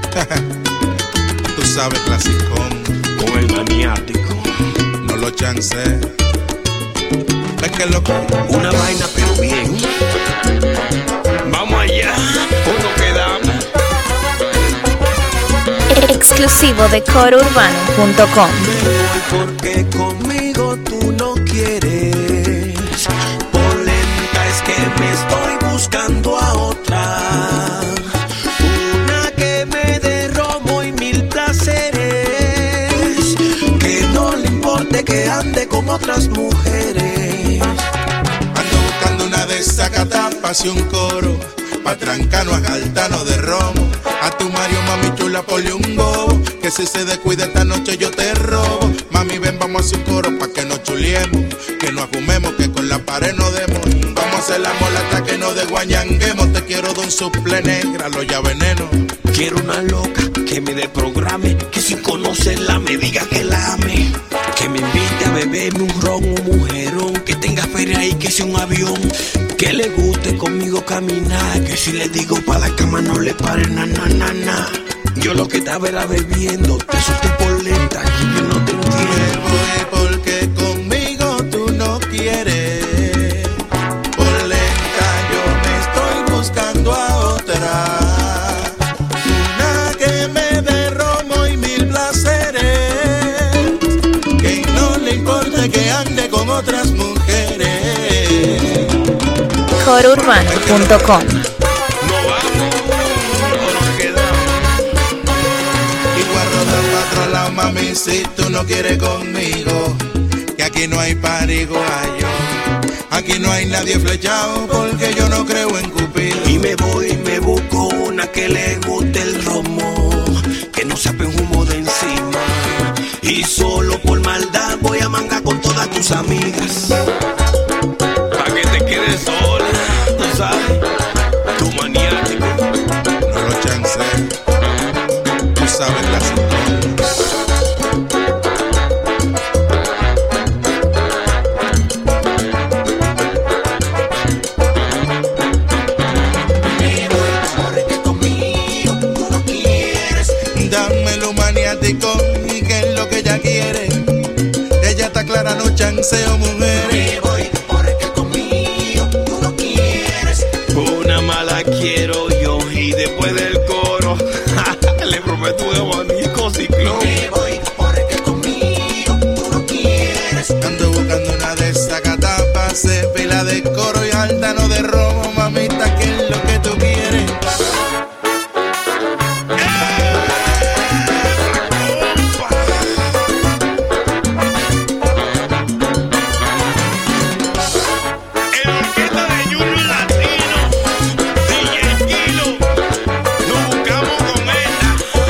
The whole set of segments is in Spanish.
Tú sabes, clasicón. Con el maniático. No lo chance. Es que loco. Una vaina pero bien. Vamos allá. O nos quedamos. Exclusivo de corourbano.com. Me voy porque conmigo tú no quieres. Por lenta es que me estoy buscando a otra. Una que me dé romo y mil placeres. Que no le importe que ande con otras mujeres. Ando buscando una desacatapas y un coro. Pa' trancarnos a galtano de romo. A tu Mario, mami chula, ponle un bobo. Que si se descuida esta noche yo te robo. Mami, ven, vamos a hacer un coro pa' que nos chuliemos. Que nos ajumemos, que con la pared nos demos. Vamos a hacer la mola hasta que nos desguañanguemos. Te quiero de un suple negra, lo ya veneno. Quiero una loca que me desprograme. Que sin conocerla me diga que la ame. Que me invite a beberme un ron, un mujerón. Que tenga feria y que sea un avión. Que le guste conmigo caminar. Que si le digo pa' la cama no le pare na na na na. Yo lo que estaba era bebiendo. Te asusté por lenta y yo no te Me entiendo. voy porque conmigo tú no quieres. Por lenta yo me estoy buscando a otra. Una que me dé romo y mil placeres. Que no le importe que ande con otras mujeres. corourbano.com. No vamos, no nos quedamos. Igual rodar para otro lado, mami, si tú no quieres conmigo. Que aquí no hay pariguayo. Aquí no hay nadie flechado porque yo no creo en Cupido. Y me voy y me busco una que le guste el romo. Que no sepa en humo de encima. Y solo por maldad voy a mangar con todas tus amigas. Pa' que te quedes sola, tú sabes, tu maniático. No lo chance. Tú sabes, clasicón. Porque conmigo tú no quieres. Dámelo maniático y que es lo que ella quiere. Ella está clara, no chanceo, mujeres. Me voy porque conmigo tú no quieres. Una mala quiero yo y después del coro le prometo un abanico ciclón. Me voy porque conmigo tú no quieres. Ando buscando una de esas catapas, fila de coro y altano de romo, mamita, que es lo que tú quieres. El orquesta de Junior Latino, DJ Kilo, nos buscamos con esta.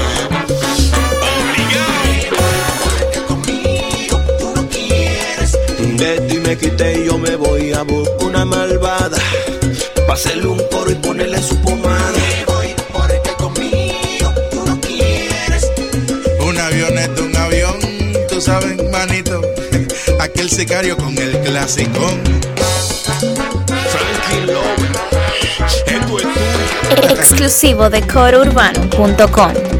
Obligado. Porque conmigo tú no quieres. De ti me quité y yo me voy a buscar una malvada. Pa' hacerle un coro y ponerle su pomada. Me voy porque conmigo tú no quieres. Un avioneta, un avión, tú sabes, manito. Aquel sicario con el clasicón. Frankie Lover, esto es tuyo. Exclusivo de corourbano.com.